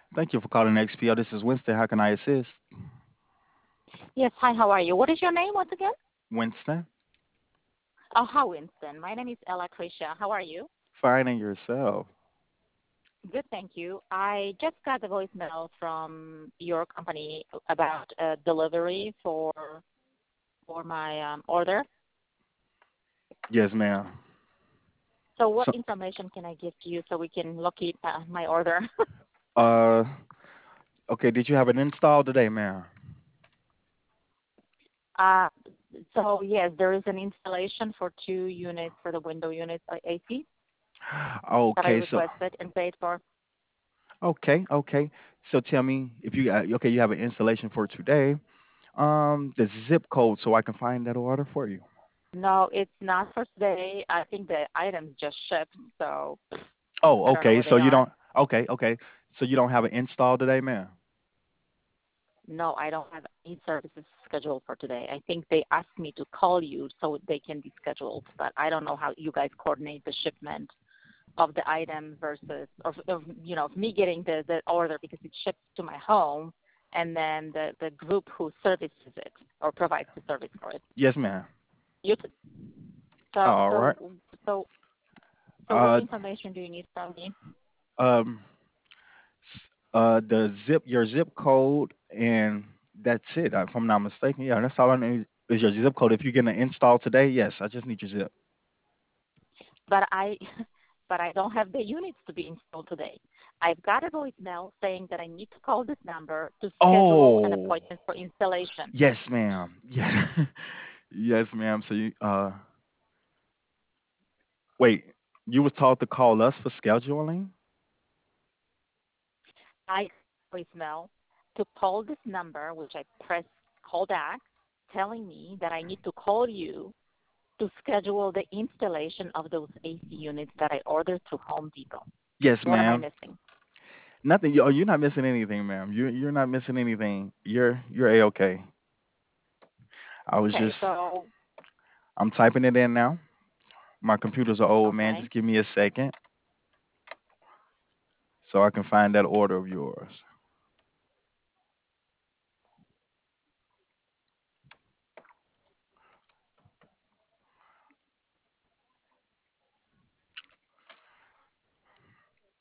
Thank you for calling XPO. This is Winston. How can I assist? Yes, hi, how are you? What is your name once again? Winston? Oh, hi, Winston. My name is Ella Krisha. How are you? Finding yourself. Good, thank you. I just got the voicemail from your company about delivery for my order. Yes, ma'am. So, what So, information can I give to you so we can locate my order? uh, okay, did you have an install today, ma'am? uh, so, yes, there is an installation for 2 units for the window units AC that I Okay, so, requested and paid for. okay. So tell me if you okay, you have an installation for today. The zip code so I can find that order for you. No, it's not for today. I think the items just shipped, so I Oh, don't know okay. where So they you are. don't. Okay. So you don't have an install today, ma'am. No, I don't have any services scheduled for today. I think they asked me to call you so they can be scheduled, but I don't know how you guys coordinate the shipment of the item versus of me getting the order because it ships to my home and then the group who services it or provides the service for it. Yes, ma'am. You so All so right. so so what Uh, information do you need from me? um, the your zip code, and that's it. If I'm not mistaken, yeah, that's all I need is your zip code. If you're gonna install today, yes, I just need your zip. But I but I don't have the units to be installed today. I've got a voicemail saying that I need to call this number to schedule an Oh, appointment for installation. yes, ma'am. Yeah, yes, ma'am. So you wait, you was taught to call us for scheduling? I got a voicemail to call this number, which I pressed call back, telling me that I need to call you to schedule the installation of those AC units that I ordered through Home Depot. Yes, What am I ma'am. missing? Nothing. You're not missing anything, ma'am. You're not missing anything. You're a okay. I was Okay, just so I'm typing it in now. My computer's an old man. okay. Just give me a second so I can find that order of yours.